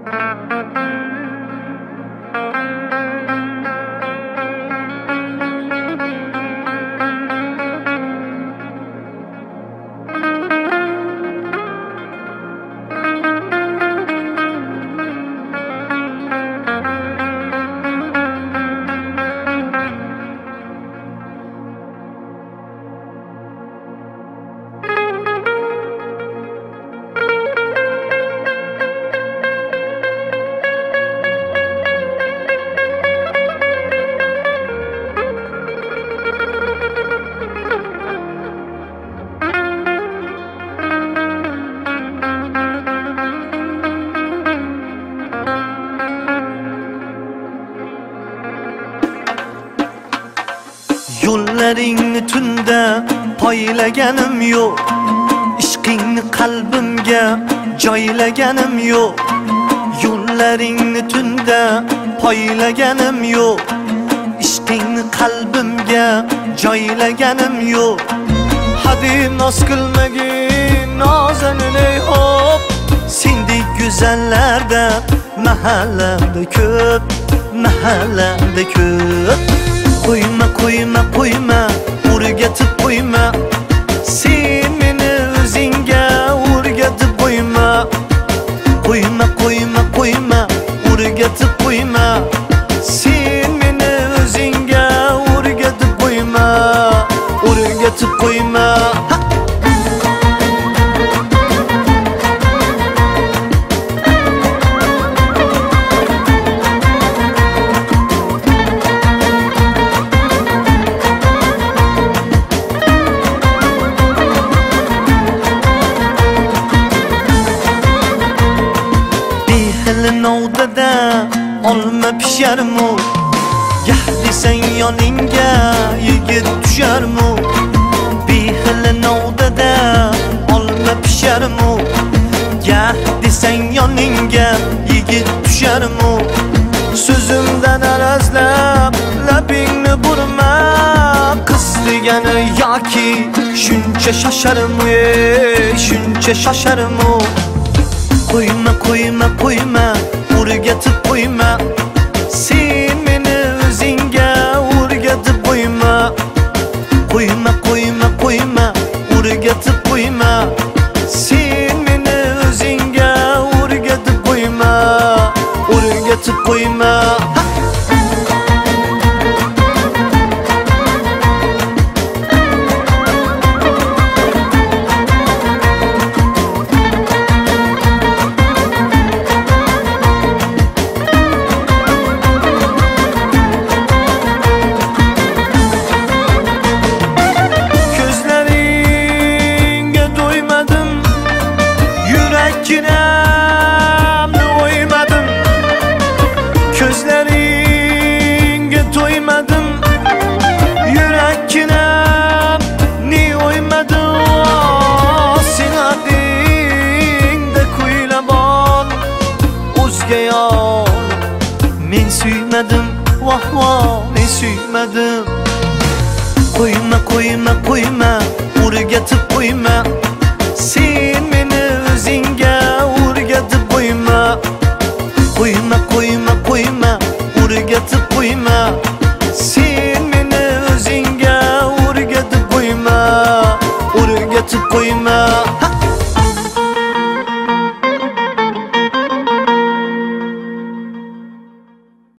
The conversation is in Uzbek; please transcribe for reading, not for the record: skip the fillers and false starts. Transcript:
Yo'llaringni tunda poylaganim yo'q, ishqingni qalbimga joylaganim yo'q. Yo'llaringni tunda poylaganim yo'q, ishqingni qalbimga joylaganim yo'q. Hadin noz qilmagin nozanil ey hop, sendek go'zallarda mahallamda ko'p, mahallamda ko'p. Qo'yma, qo'yma, qo'yma, o'rgatib qo'yma, sen meni o'zingga o'rgatib qo'yma. Qo'yma, qo'yma, qo'yma, o'rgatib qo'yma, sen meni o'zingga o'rgatib qo'yma, o'rgatib qo'yma. Novdada olma pisharmu, yah desang yoningga yigit tusharmu. Behili novdada olma pisharmu, yah desang yoningga yigit tusharmu. So'zimdan arazlab labingni burma, qiz degani yoki shuncha shosharmu, shuncha shosharmu. Qo'yma, qo'yma, qo'yma, o'rgatib qo'yma, sen meni o'zingga o'rgatib qo'yma. Qo'yma, qo'yma, qo'yma, o'rgatib qo'yma, sen meni o'zingga o'rgatib qo'yma, o'rgatib qo'yma. Gözleringga to'ymadim, yurakkinam ni o'ymadim. Sen adingda kuylab ol o'zga yor, men suymadim, voh voh, men suymadim. Qo'yma, qo'yma, qo'yma, o'rgatib qo'yma,